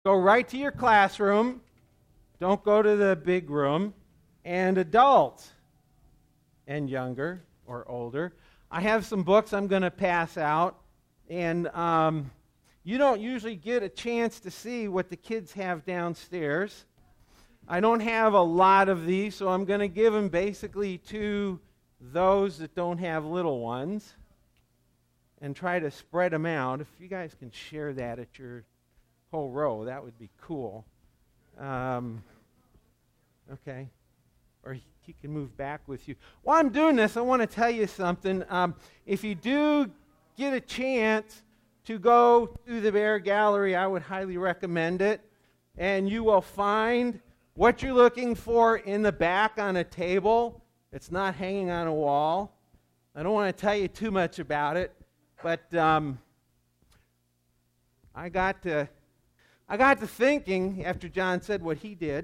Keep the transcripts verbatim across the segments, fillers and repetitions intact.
Go right to your classroom. Don't go to the big room. And adults and younger or older, I have some books I'm going to pass out. And um, you don't usually get a chance to see what the kids have downstairs. I don't have a lot of these, so I'm going to give them basically to those that don't have little ones and try to spread them out. If you guys can share that at your whole row, that would be cool. Um, okay. Or he, he can move back with you. While I'm doing this, I want to tell you something. Um, if you do get a chance to go to the Bear Gallery, I would highly recommend it. And you will find what you're looking for in the back on a table. It's not hanging on a wall. I don't want to tell you too much about it, but um, I got to, I got to thinking after John said what he did.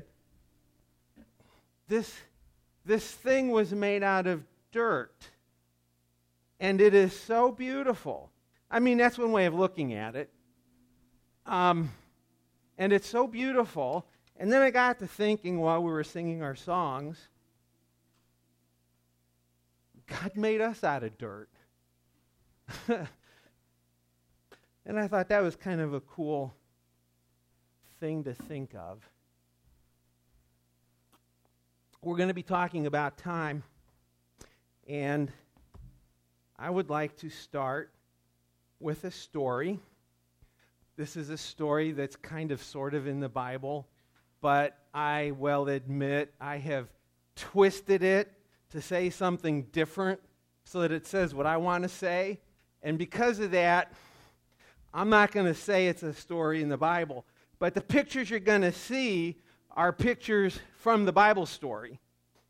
This, this thing was made out of dirt, and it is so beautiful. I mean, that's one way of looking at it. Um, and it's so beautiful. And then I got to thinking while we were singing our songs, God made us out of dirt. And I thought that was kind of a cool thing to think of. We're going to be talking about time, and I would like to start with a story. This is a story that's kind of sort of in the Bible, but I will admit I have twisted it to say something different so that it says what I want to say. And because of that, I'm not going to say it's a story in the Bible. But the pictures you're going to see are pictures from the Bible story.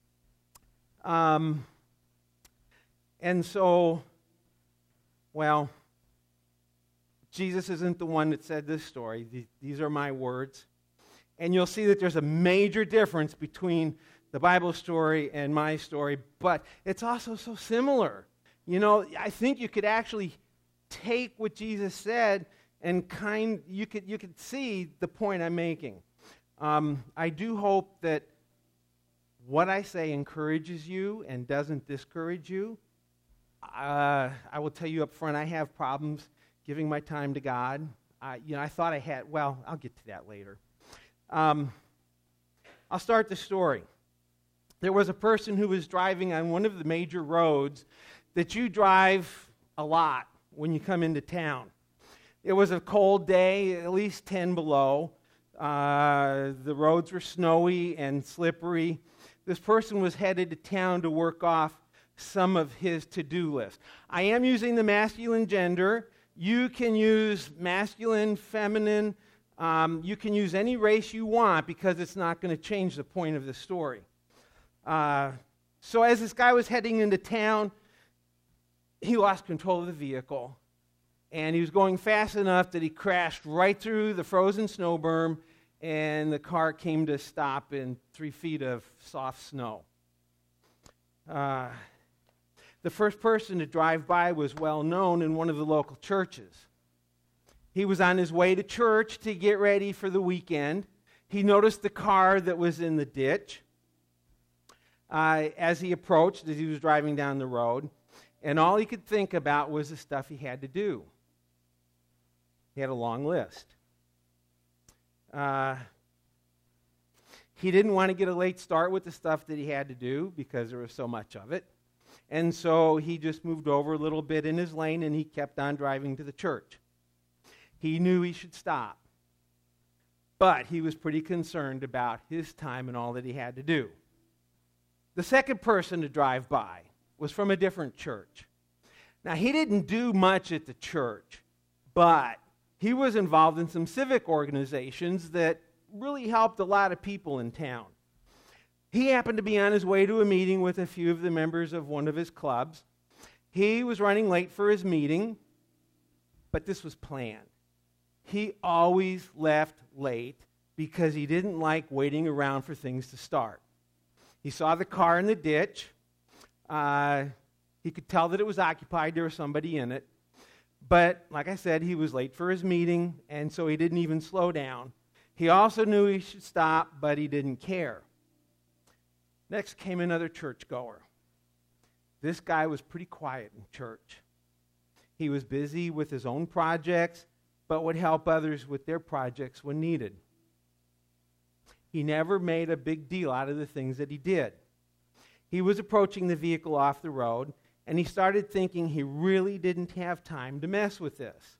Um, and so, well, Jesus isn't the one that said this story. These are my words. And you'll see that there's a major difference between the Bible story and my story, but it's also so similar. You know, I think you could actually take what Jesus said and kind you could you could see the point I'm making. Um, I do hope that what I say encourages you and doesn't discourage you. Uh, I will tell you up front, I have problems giving my time to God. I, you know, I thought I had. Well, I'll get to that later. Um, I'll start the story. There was a person who was driving on one of the major roads that you drive a lot when you come into town. It was a cold day, at least ten below. Uh, the roads were snowy and slippery. This person was headed to town to work off some of his to-do list. I am using the masculine gender. You can use masculine, feminine. Um, you can use any race you want because it's not going to change the point of the story. Uh, so as this guy was heading into town, he lost control of the vehicle. And he was going fast enough that he crashed right through the frozen snow berm, and the car came to a stop in three feet of soft snow. Uh, the first person to drive by was well known in one of the local churches. He was on his way to church to get ready for the weekend. He noticed the car that was in the ditch uh, as he approached, as he was driving down the road. And all he could think about was the stuff he had to do. He had a long list. Uh, he didn't want to get a late start with the stuff that he had to do because there was so much of it. And so he just moved over a little bit in his lane and he kept on driving to the church. He knew he should stop. But he was pretty concerned about his time and all that he had to do. The second person to drive by was from a different church. Now, he didn't do much at the church, but he was involved in some civic organizations that really helped a lot of people in town. He happened to be on his way to a meeting with a few of the members of one of his clubs. He was running late for his meeting, but this was planned. He always left late because he didn't like waiting around for things to start. He saw the car in the ditch. Uh, he could tell that it was occupied. There was somebody in it. But, like I said, he was late for his meeting, and so he didn't even slow down. He also knew he should stop, but he didn't care. Next came another churchgoer. This guy was pretty quiet in church. He was busy with his own projects, but would help others with their projects when needed. He never made a big deal out of the things that he did. He was approaching the vehicle off the road, and he started thinking he really didn't have time to mess with this.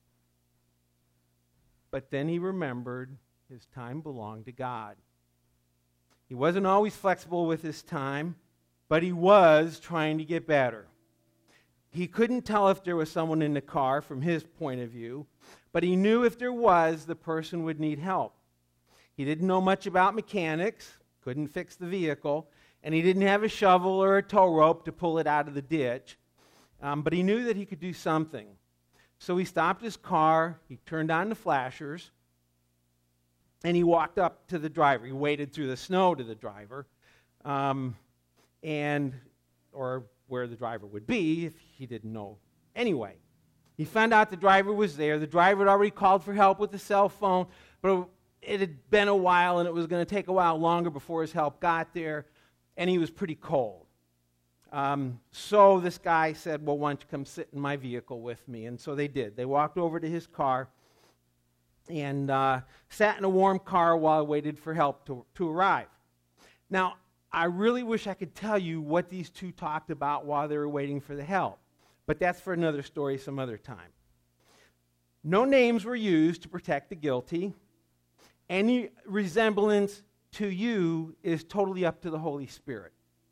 But then he remembered his time belonged to God. He wasn't always flexible with his time, but he was trying to get better. He couldn't tell if there was someone in the car from his point of view, but he knew if there was, the person would need help. He didn't know much about mechanics, couldn't fix the vehicle, and he didn't have a shovel or a tow rope to pull it out of the ditch, um, but he knew that he could do something. So he stopped his car, he turned on the flashers, and he walked up to the driver. He waded through the snow to the driver, um, and or where the driver would be if he didn't know anyway. He found out the driver was there. The driver had already called for help with the cell phone, but it had been a while, and it was going to take a while longer before his help got there, and he was pretty cold. Um, so this guy said, well, why don't you come sit in my vehicle with me? And so they did. They walked over to his car and uh, sat in a warm car while I waited for help to, to arrive. Now, I really wish I could tell you what these two talked about while they were waiting for the help, but that's for another story some other time. No names were used to protect the guilty. Any resemblance to you is totally up to the Holy Spirit.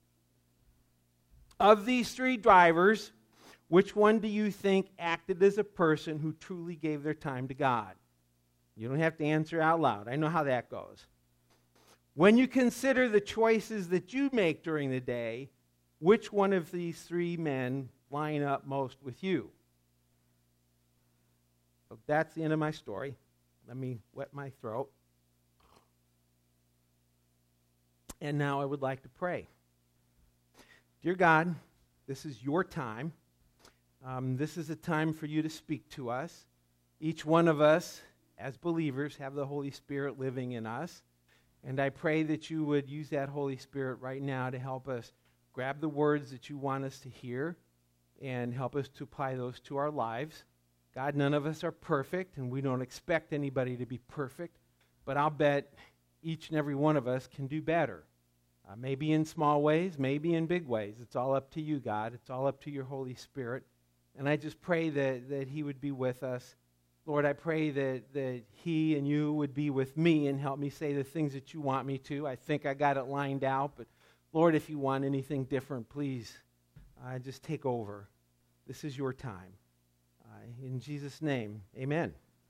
Of these three drivers, which one do you think acted as a person who truly gave their time to God? You don't have to answer out loud. I know how that goes. When you consider the choices that you make during the day, which one of these three men line up most with you? So that's the end of my story. Let me wet my throat. And now I would like to pray. Dear God, this is your time. Um, this is a time for you to speak to us. Each one of us, as believers, have the Holy Spirit living in us. And I pray that you would use that Holy Spirit right now to help us grab the words that you want us to hear and help us to apply those to our lives. God, none of us are perfect, and we don't expect anybody to be perfect, but I'll bet each and every one of us can do better. Uh, maybe in small ways, maybe in big ways. It's all up to you, God. It's all up to your Holy Spirit. And I just pray that, that he would be with us. Lord, I pray that, that he and you would be with me and help me say the things that you want me to. I think I got it lined out, but Lord, if you want anything different, please uh, just take over. This is your time. Uh, in Jesus' name, amen.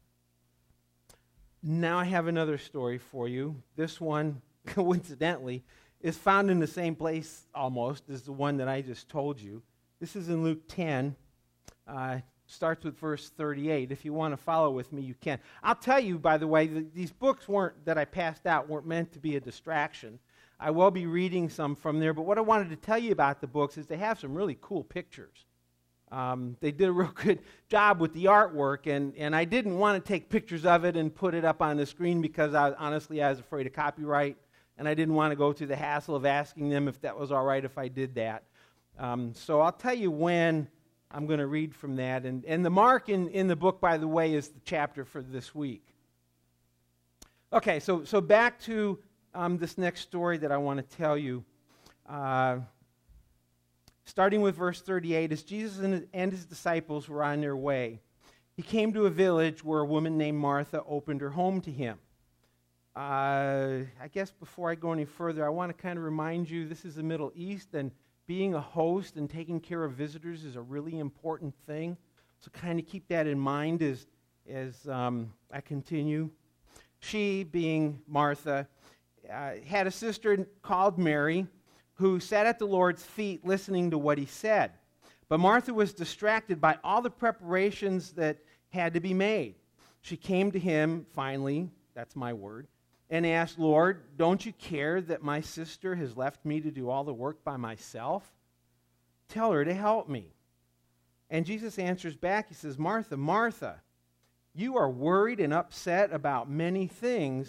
Now I have another story for you. This one, coincidentally, is found in the same place almost as the one that I just told you. This is in Luke ten. Uh, starts with verse thirty-eight. If you want to follow with me, you can. I'll tell you, by the way, that these books weren't that I passed out weren't meant to be a distraction. I will be reading some from there, but what I wanted to tell you about the books is they have some really cool pictures. Um, they did a real good job with the artwork, and, and I didn't want to take pictures of it and put it up on the screen because I, honestly I was afraid of copyright, and I didn't want to go through the hassle of asking them if that was all right if I did that. Um, so I'll tell you when I'm going to read from that. And, and the mark in, in the book, by the way, is the chapter for this week. Okay, so, so back to um, this next story that I want to tell you. Uh, starting with verse thirty-eight, as Jesus and his, and his disciples were on their way, he came to a village where a woman named Martha opened her home to him. Uh, I guess before I go any further, I want to kind of remind you this is the Middle East, and being a host and taking care of visitors is a really important thing. So kind of keep that in mind as, as um, I continue. She, being Martha, uh, had a sister called Mary who sat at the Lord's feet listening to what he said. But Martha was distracted by all the preparations that had to be made. She came to him, finally, that's my word, and asked, Lord, don't you care that my sister has left me to do all the work by myself? Tell her to help me. And Jesus answers back, he says, Martha, Martha, you are worried and upset about many things,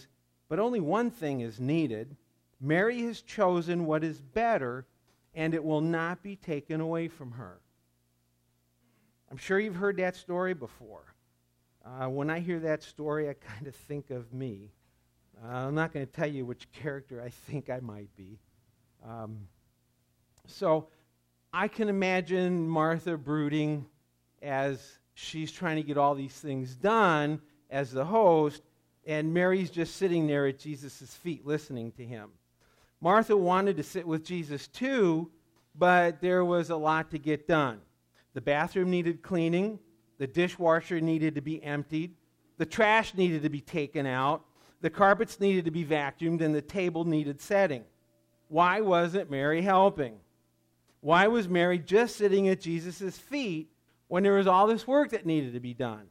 but only one thing is needed. Mary has chosen what is better, and it will not be taken away from her. I'm sure you've heard that story before. Uh, when I hear that story, I kind of think of me. Uh, I'm not going to tell you which character I think I might be. Um, so I can imagine Martha brooding as she's trying to get all these things done as the host, and Mary's just sitting there at Jesus' feet listening to him. Martha wanted to sit with Jesus too, but there was a lot to get done. The bathroom needed cleaning, the dishwasher needed to be emptied, the trash needed to be taken out, the carpets needed to be vacuumed, and the table needed setting. Why wasn't Mary helping? Why was Mary just sitting at Jesus' feet when there was all this work that needed to be done?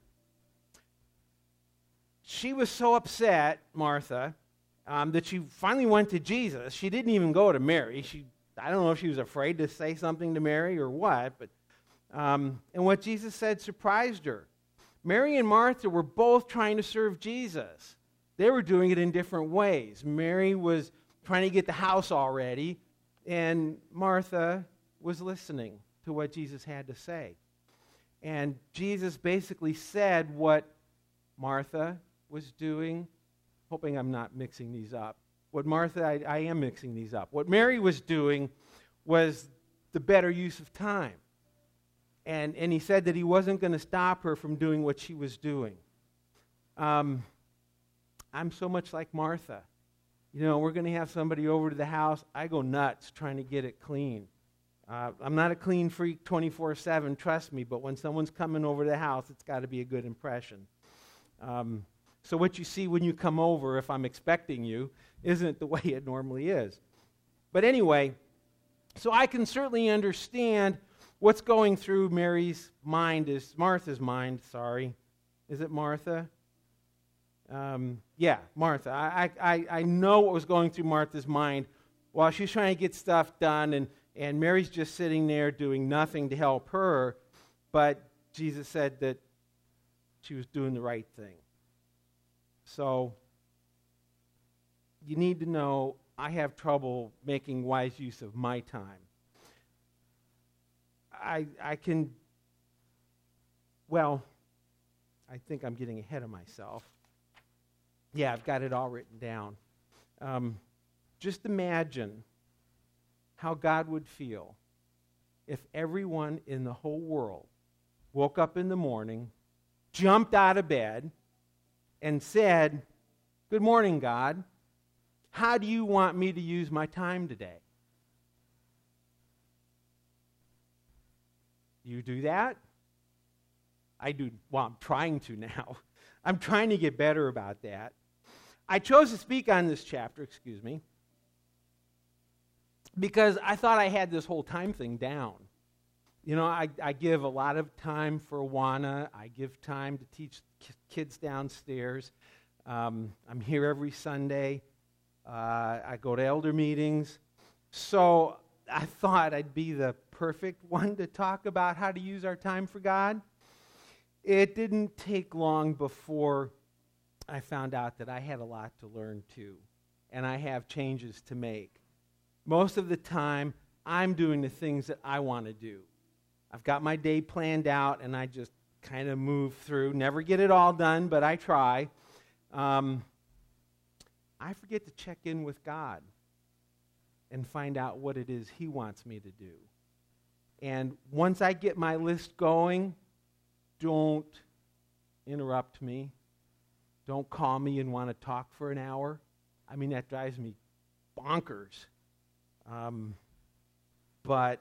She was so upset, Martha, um, that she finally went to Jesus. She didn't even go to Mary. She, I don't know if she was afraid to say something to Mary or what, but um, and what Jesus said surprised her. Mary and Martha were both trying to serve Jesus. They were doing it in different ways. Mary was trying to get the house all ready, and Martha was listening to what Jesus had to say. And Jesus basically said what Martha was doing, hoping I'm not mixing these up. What Martha, I, I am mixing these up. What Mary was doing was the better use of time. And, and he said that he wasn't going to stop her from doing what she was doing. Um, I'm so much like Martha. You know, we're going to have somebody over to the house. I go nuts trying to get it clean. Uh, I'm not a clean freak twenty-four seven, trust me, but when someone's coming over to the house, it's got to be a good impression. Um, so what you see when you come over, if I'm expecting you, isn't the way it normally is. But anyway, so I can certainly understand what's going through Mary's mind, is Martha's mind, sorry. Is it Martha? Um, yeah, Martha. I, I, I know what was going through Martha's mind while she's trying to get stuff done, and, and Mary's just sitting there doing nothing to help her, but Jesus said that she was doing the right thing. So, you need to know I have trouble making wise use of my time. I, I can, well, I think I'm getting ahead of myself. Yeah, I've got it all written down. Um, just imagine how God would feel if everyone in the whole world woke up in the morning, jumped out of bed, and said, "Good morning, God. How do you want me to use my time today?" You do that? I do. Well, I'm trying to now. I'm trying to get better about that. I chose to speak on this chapter, excuse me, because I thought I had this whole time thing down. You know, I, I give a lot of time for Awana. I give time to teach kids downstairs. Um, I'm here every Sunday. Uh, I go to elder meetings. So I thought I'd be the perfect one to talk about how to use our time for God. It didn't take long before I found out that I had a lot to learn too, and I have changes to make. Most of the time, I'm doing the things that I want to do. I've got my day planned out, and I just kind of move through. Never get it all done, but I try. Um, I forget to check in with God and find out what it is He wants me to do. And once I get my list going, don't interrupt me. Don't call me and want to talk for an hour. I mean, that drives me bonkers. Um, but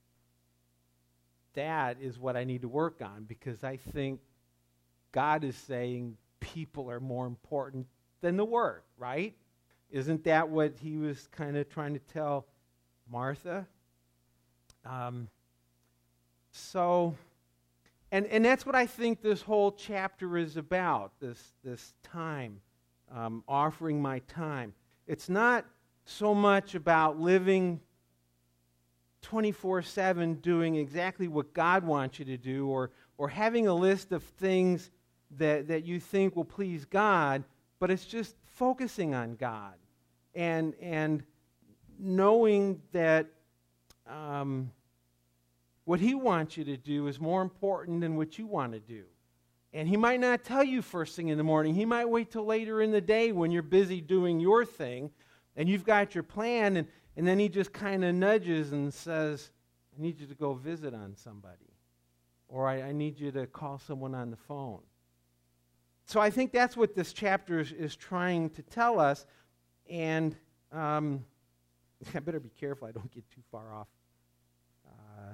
that is what I need to work on, because I think God is saying people are more important than the Word, right? Isn't that what He was kind of trying to tell Martha? Um, so, and and that's what I think this whole chapter is about, this, this time, um, offering my time. It's not so much about living twenty-four seven doing exactly what God wants you to do, or or having a list of things that, that you think will please God, but it's just focusing on God and and knowing that um, what He wants you to do is more important than what you want to do. And He might not tell you first thing in the morning. He might wait till later in the day when you're busy doing your thing and you've got your plan, and, and then He just kind of nudges and says, I need you to go visit on somebody. Or I, I need you to call someone on the phone. So I think that's what this chapter is, is trying to tell us. And um, I better be careful I don't get too far off. Uh,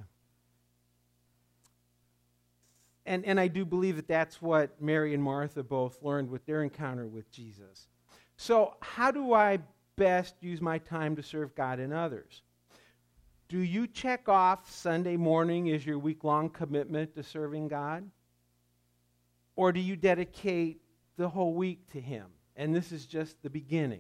and, and I do believe that that's what Mary and Martha both learned with their encounter with Jesus. So how do I best use my time to serve God and others? Do you check off Sunday morning as your week-long commitment to serving God? Or do you dedicate the whole week to Him? And this is just the beginning.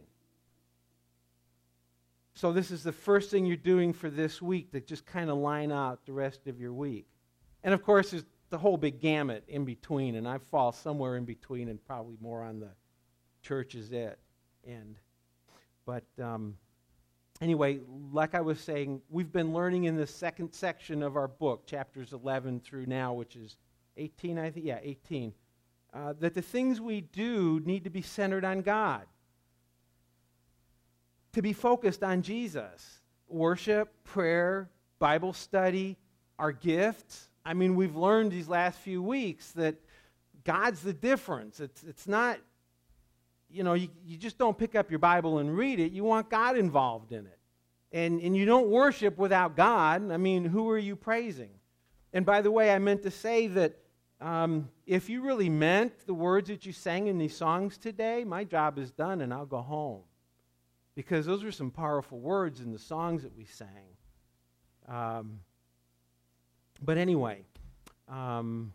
So this is the first thing you're doing for this week to just kind of line out the rest of your week. And of course, there's the whole big gamut in between, and I fall somewhere in between and probably more on the church's end. But um, anyway, like I was saying, we've been learning in the second section of our book, chapters eleven through now, which is eighteen, I think, yeah, eighteen, uh, that the things we do need to be centered on God, to be focused on Jesus. Worship, prayer, Bible study, our gifts. I mean, we've learned these last few weeks that God's the difference. It's it's not, you know, you, you just don't pick up your Bible and read it. You want God involved in it. And, and you don't worship without God. I mean, who are you praising? And by the way, I meant to say that um, if you really meant the words that you sang in these songs today, my job is done and I'll go home. Because those are some powerful words in the songs that we sang. Um, but anyway, um,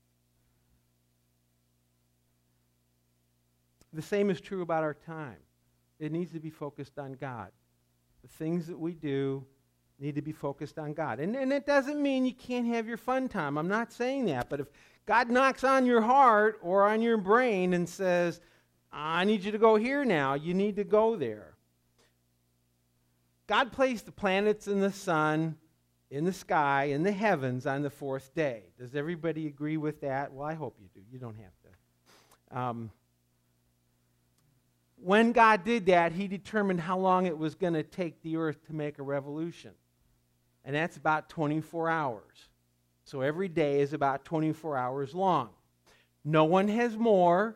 the same is true about our time. It needs to be focused on God. The things that we do need to be focused on God. And, and it doesn't mean you can't have your fun time. I'm not saying that. But if God knocks on your heart or on your brain and says, I need you to go here now, you need to go there. God placed the planets and the sun in the sky, in the heavens on the fourth day. Does everybody agree with that? Well, I hope you do. You don't have to. Um, when God did that, He determined how long it was going to take the earth to make a revolution. And that's about twenty-four hours. So every day is about twenty-four hours long. No one has more.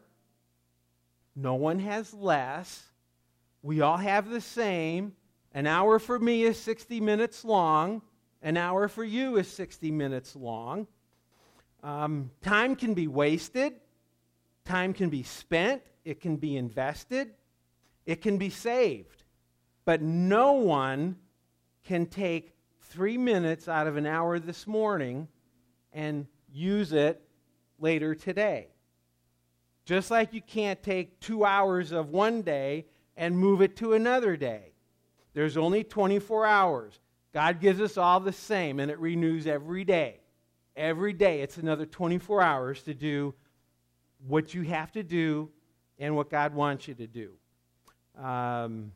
No one has less. We all have the same. An hour for me is sixty minutes long. An hour for you is sixty minutes long. Um, time can be wasted. Time can be spent. It can be invested. It can be saved. But no one can take three minutes out of an hour this morning and use it later today. Just like you can't take two hours of one day and move it to another day. There's only twenty-four hours. God gives us all the same, and it renews every day. Every day it's another twenty-four hours to do what you have to do and what God wants you to do. Um,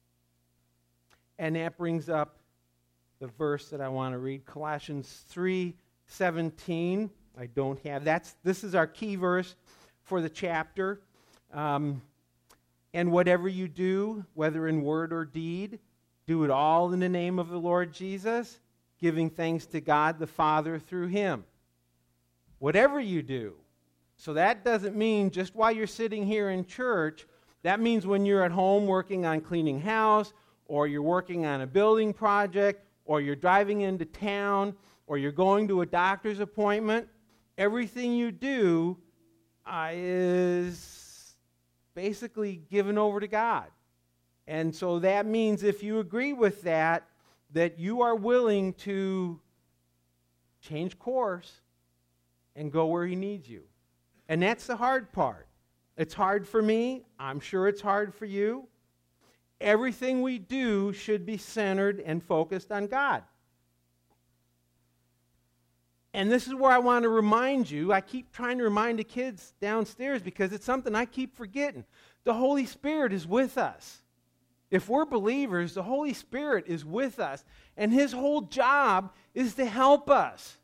and that brings up the verse that I want to read, Colossians three seventeen. I don't have that's this is our key verse for the chapter. Um, and whatever you do, whether in word or deed, do it all in the name of the Lord Jesus, giving thanks to God the Father through Him. Whatever you do. So that doesn't mean just while you're sitting here in church. That means when you're at home working on cleaning house, or you're working on a building project, or you're driving into town, or you're going to a doctor's appointment. Everything you do uh, is basically given over to God. And so that means if you agree with that, that you are willing to change course and go where He needs you. And that's the hard part. It's hard for me. I'm sure it's hard for you. Everything we do should be centered and focused on God. And this is where I want to remind you. I keep trying to remind the kids downstairs because it's something I keep forgetting. The Holy Spirit is with us. If we're believers, the Holy Spirit is with us, and His whole job is to help us.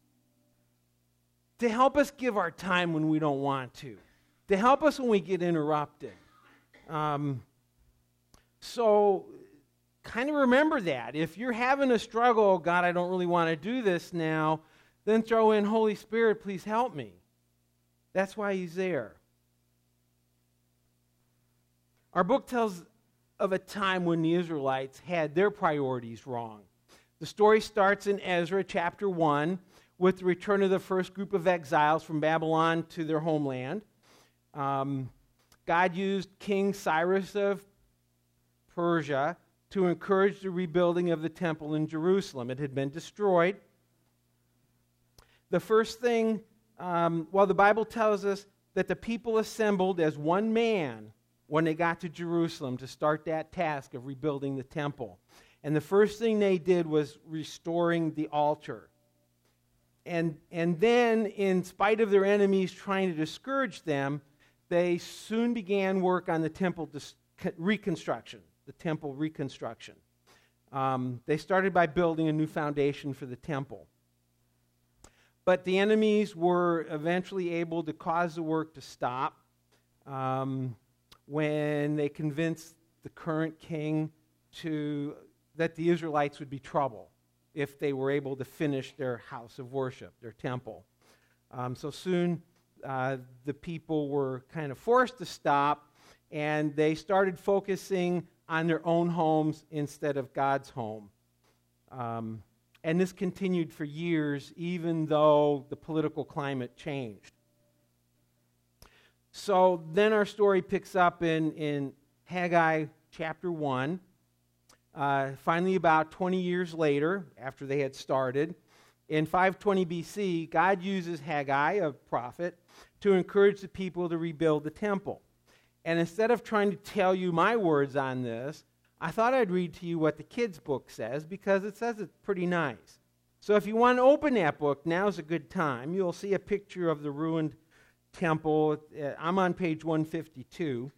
To help us give our time when we don't want to. To help us when we get interrupted. Um, so, kind of remember that. If you're having a struggle, oh God, I don't really want to do this now, then throw in, Holy Spirit, please help me. That's why He's there. Our book tells of a time when the Israelites had their priorities wrong. The story starts in Ezra chapter one with the return of the first group of exiles from Babylon to their homeland. Um, God used King Cyrus of Persia to encourage the rebuilding of the temple in Jerusalem. It had been destroyed. The first thing, um, well, the Bible tells us that the people assembled as one man when they got to Jerusalem to start that task of rebuilding the temple. And the first thing they did was restoring the altar. And, and then, in spite of their enemies trying to discourage them, they soon began work on the temple dis- reconstruction, the temple reconstruction. Um, they started by building a new foundation for the temple. But the enemies were eventually able to cause the work to stop um, when they convinced the current king to that the Israelites would be trouble if they were able to finish their house of worship, their temple. Um, so soon uh, the people were kind of forced to stop, and they started focusing on their own homes instead of God's home. Um, and this continued for years, even though the political climate changed. So then our story picks up in, in Haggai chapter one. Uh, finally, about twenty years later, after they had started, in five twenty B C, God uses Haggai, a prophet, to encourage the people to rebuild the temple. And instead of trying to tell you my words on this, I thought I'd read to you what the kids' book says, because it says it's pretty nice. So if you want to open that book, now's a good time. You'll see a picture of the ruined temple. I'm on page one fifty-two.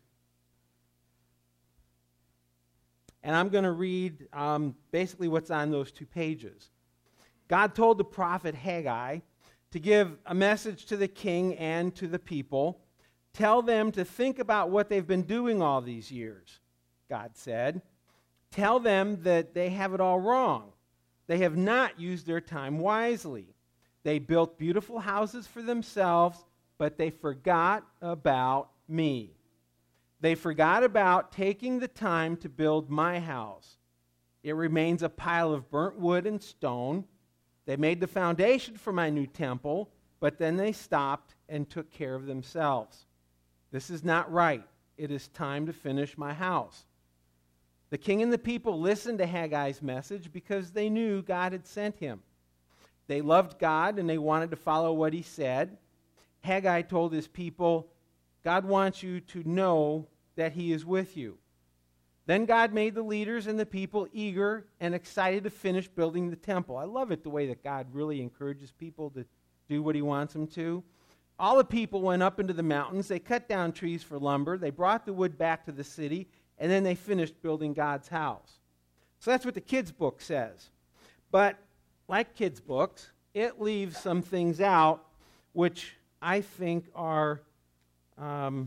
And I'm going to read um, basically what's on those two pages. God told the prophet Haggai to give a message to the king and to the people. Tell them to think about what they've been doing all these years, God said. Tell them that they have it all wrong. They have not used their time wisely. They built beautiful houses for themselves, but they forgot about me. They forgot about taking the time to build my house. It remains a pile of burnt wood and stone. They made the foundation for my new temple, but then they stopped and took care of themselves. This is not right. It is time to finish my house. The king and the people listened to Haggai's message because they knew God had sent him. They loved God and they wanted to follow what he said. Haggai told his people, God wants you to know that he is with you. Then God made the leaders and the people eager and excited to finish building the temple. I love it the way that God really encourages people to do what he wants them to. All the people went up into the mountains. They cut down trees for lumber. They brought the wood back to the city, and then they finished building God's house. So that's what the kids' book says. But like kids' books, it leaves some things out which I think are um,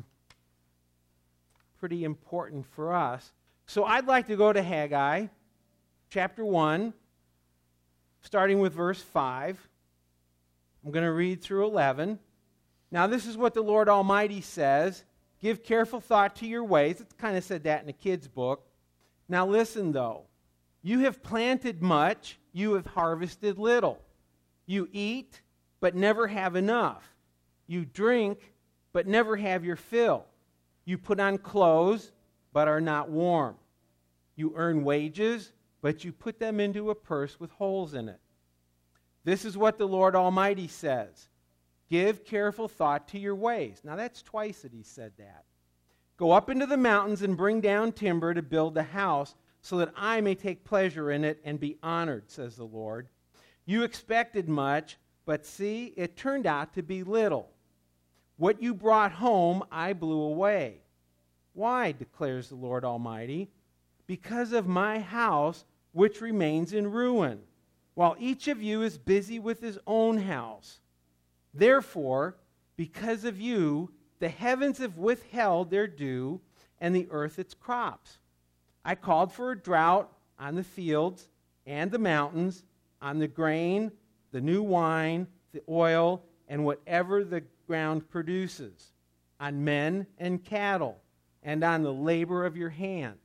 pretty important for us. So I'd like to go to Haggai, chapter one, starting with verse five. I'm going to read through eleven. Now this is what the Lord Almighty says. Give careful thought to your ways. It kind of said that in the kids' book. Now listen, though. You have planted much, you have harvested little. You eat, but never have enough. You drink, but never have your fill. You put on clothes, but are not warm. You earn wages, but you put them into a purse with holes in it. This is what the Lord Almighty says. Give careful thought to your ways. Now that's twice that he said that. Go up into the mountains and bring down timber to build the house, so that I may take pleasure in it and be honored, says the Lord. You expected much, but see, it turned out to be little. What you brought home, I blew away. Why, declares the Lord Almighty? Because of my house, which remains in ruin, while each of you is busy with his own house. Therefore, because of you, the heavens have withheld their dew, and the earth its crops. I called for a drought on the fields and the mountains, on the grain, the new wine, the oil, and whatever the ground produces, on men and cattle, and on the labor of your hands.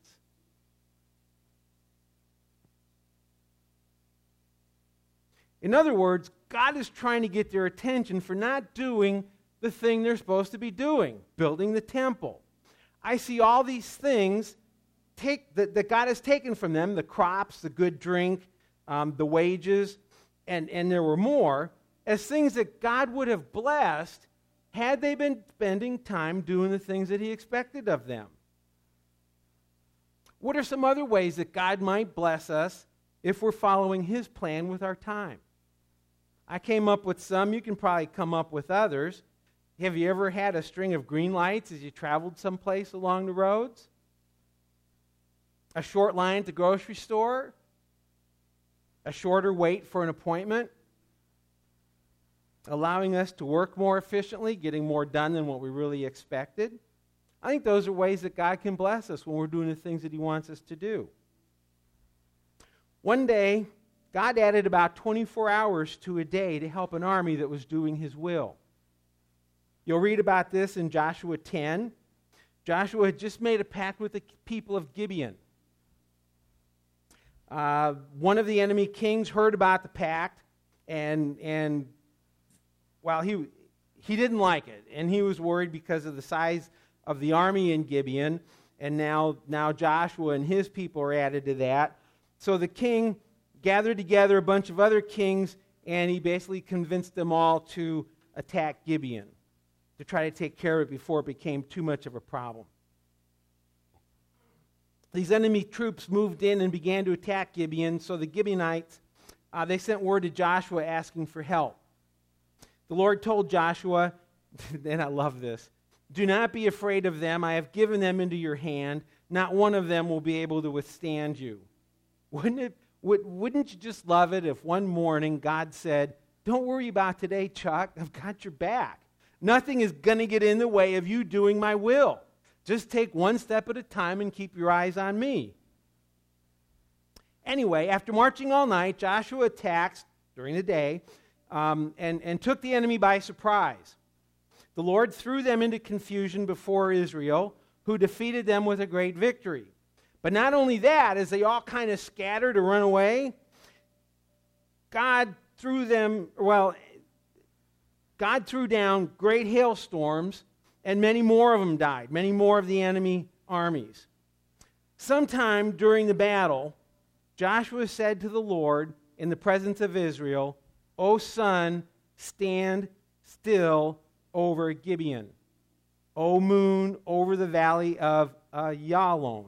In other words, God is trying to get their attention for not doing the thing they're supposed to be doing, building the temple. I see all these things take, that, that God has taken from them, the crops, the good drink, um, the wages, and, and there were more, as things that God would have blessed had they been spending time doing the things that he expected of them. What are some other ways that God might bless us if we're following his plan with our time? I came up with some. You can probably come up with others. Have you ever had a string of green lights as you traveled someplace along the roads? A short line at the grocery store? A shorter wait for an appointment? Allowing us to work more efficiently, getting more done than what we really expected? I think those are ways that God can bless us when we're doing the things that he wants us to do. One day, God added about twenty-four hours to a day to help an army that was doing his will. You'll read about this in Joshua ten. Joshua had just made a pact with the people of Gibeon. Uh, one of the enemy kings heard about the pact, and and well, he he didn't like it, and he was worried because of the size of the army in Gibeon, and now now Joshua and his people are added to that. So the king gathered together a bunch of other kings, and he basically convinced them all to attack Gibeon, to try to take care of it before it became too much of a problem. These enemy troops moved in and began to attack Gibeon, so the Gibeonites, uh, they sent word to Joshua asking for help. The Lord told Joshua, and I love this, "Do not be afraid of them. I have given them into your hand. Not one of them will be able to withstand you." Wouldn't it Would, wouldn't you just love it if one morning God said, "Don't worry about today, Chuck. I've got your back. Nothing is going to get in the way of you doing my will. Just take one step at a time and keep your eyes on me." Anyway, after marching all night, Joshua attacked during the day um, and, and took the enemy by surprise. The Lord threw them into confusion before Israel, who defeated them with a great victory. But not only that, as they all kind of scattered or run away, God threw them, well, God threw down great hailstorms, and many more of them died, many more of the enemy armies. Sometime during the battle, Joshua said to the Lord in the presence of Israel, "O sun, stand still over Gibeon. O moon, over the valley of Ayalon."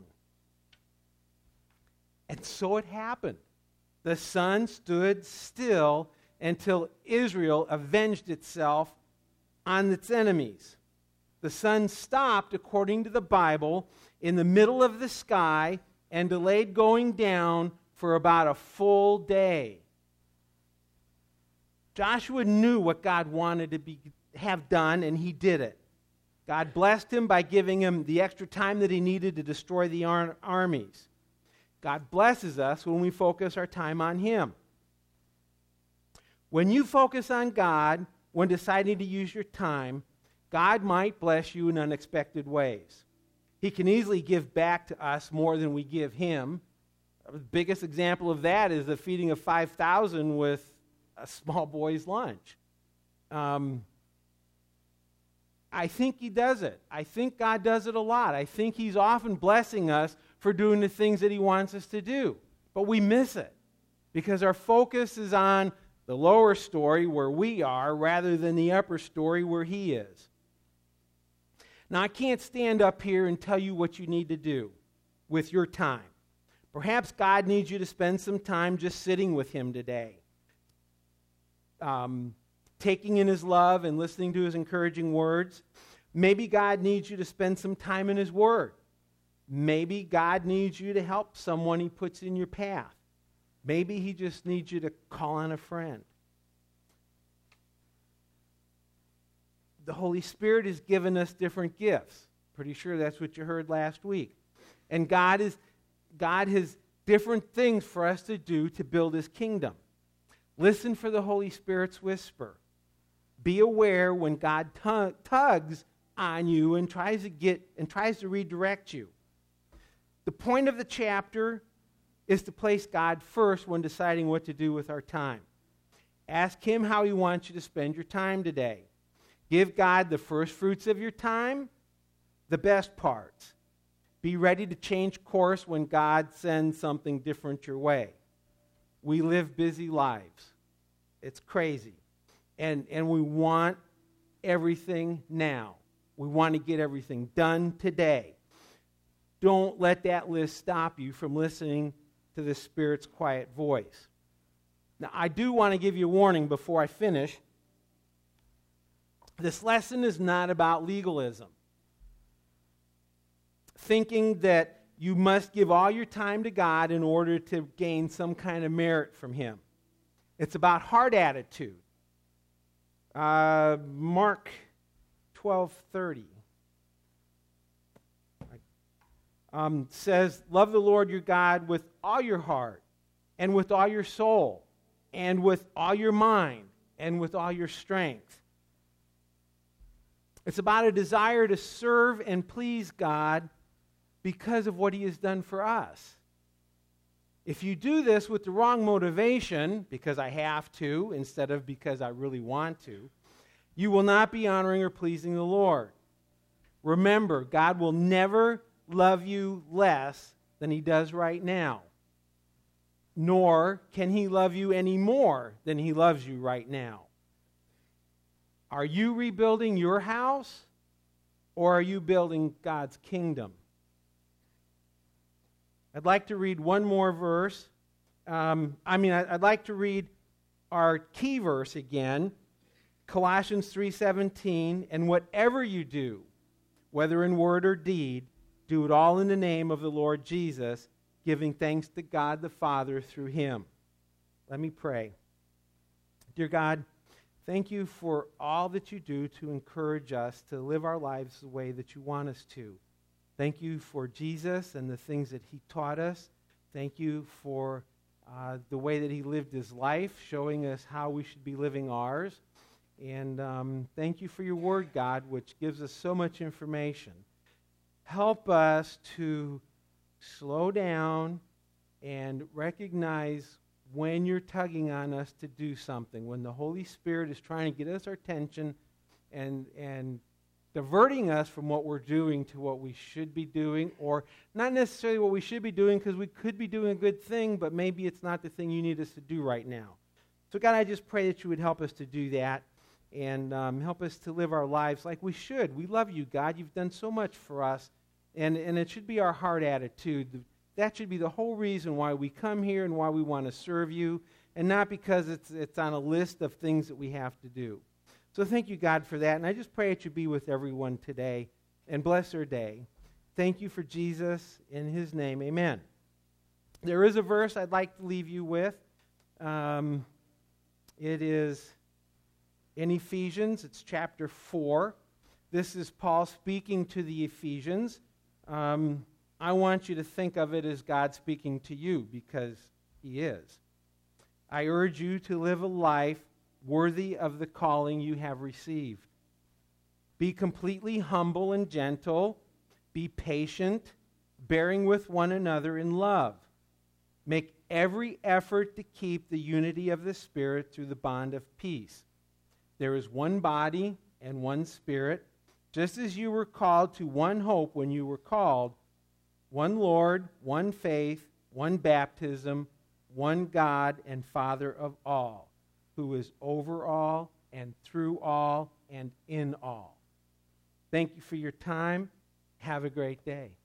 And so it happened. The sun stood still until Israel avenged itself on its enemies. The sun stopped, according to the Bible, in the middle of the sky and delayed going down for about a full day. Joshua knew what God wanted to be, have done, and he did it. God blessed him by giving him the extra time that he needed to destroy the ar- armies. God blesses us when we focus our time on him. When you focus on God, when deciding to use your time, God might bless you in unexpected ways. He can easily give back to us more than we give him. The biggest example of that is the feeding of five thousand with a small boy's lunch. Um, I think he does it. I think God does it a lot. I think he's often blessing us for doing the things that he wants us to do. But we miss it because our focus is on the lower story where we are rather than the upper story where he is. Now, I can't stand up here and tell you what you need to do with your time. Perhaps God needs you to spend some time just sitting with him today, um, taking in his love and listening to his encouraging words. Maybe God needs you to spend some time in His Word. Maybe God needs you to help someone He puts in your path. Maybe He just needs you to call on a friend. The Holy Spirit has given us different gifts. Pretty sure that's what you heard last week. And God is God has different things for us to do to build His kingdom. Listen for the Holy Spirit's whisper. Be aware when God tug, tugs on you and tries to get and tries to redirect you. The point of the chapter is to place God first when deciding what to do with our time. Ask Him how He wants you to spend your time today. Give God the first fruits of your time, the best parts. Be ready to change course when God sends something different your way. We live busy lives. It's crazy. And, and we want everything now. We want to get everything done today. Don't let that list stop you from listening to the Spirit's quiet voice. Now, I do want to give you a warning before I finish. This lesson is not about legalism. Thinking that you must give all your time to God in order to gain some kind of merit from Him. It's about heart attitude. Uh, Mark twelve thirty um, says, love the Lord your God with all your heart, and with all your soul, and with all your mind, and with all your strength. It's about a desire to serve and please God because of what He has done for us. If you do this with the wrong motivation, because I have to, instead of because I really want to, you will not be honoring or pleasing the Lord. Remember, God will never love you less than He does right now. Nor can He love you any more than He loves you right now. Are you rebuilding your house, or are you building God's kingdom? I'd like to read one more verse. Um, I mean, I'd like to read our key verse again, Colossians three seventeen. And whatever you do, whether in word or deed, do it all in the name of the Lord Jesus, giving thanks to God the Father through Him. Let me pray. Dear God, thank you for all that you do to encourage us to live our lives the way that you want us to. Thank you for Jesus and the things that He taught us. Thank you for uh, the way that He lived His life, showing us how we should be living ours. And um, thank you for your Word, God, which gives us so much information. Help us to slow down and recognize when you're tugging on us to do something, when the Holy Spirit is trying to get us our attention and and diverting us from what we're doing to what we should be doing, or not necessarily what we should be doing, because we could be doing a good thing, but maybe it's not the thing you need us to do right now. So God, I just pray that you would help us to do that and um, help us to live our lives like we should. We love you, God. You've done so much for us, and, and it should be our heart attitude. That should be the whole reason why we come here and why we want to serve you, and not because it's it's on a list of things that we have to do. So thank you, God, for that. And I just pray that you be with everyone today and bless their day. Thank you for Jesus. In His name, amen. There is a verse I'd like to leave you with. Um, it is in Ephesians. It's chapter four. This is Paul speaking to the Ephesians. Um, I want you to think of it as God speaking to you, because He is. I urge you to live a life worthy of the calling you have received. Be completely humble and gentle. Be patient, bearing with one another in love. Make every effort to keep the unity of the Spirit through the bond of peace. There is one body and one Spirit, just as you were called to one hope when you were called, one Lord, one faith, one baptism, one God and Father of all, who is over all and through all and in all. Thank you for your time. Have a great day.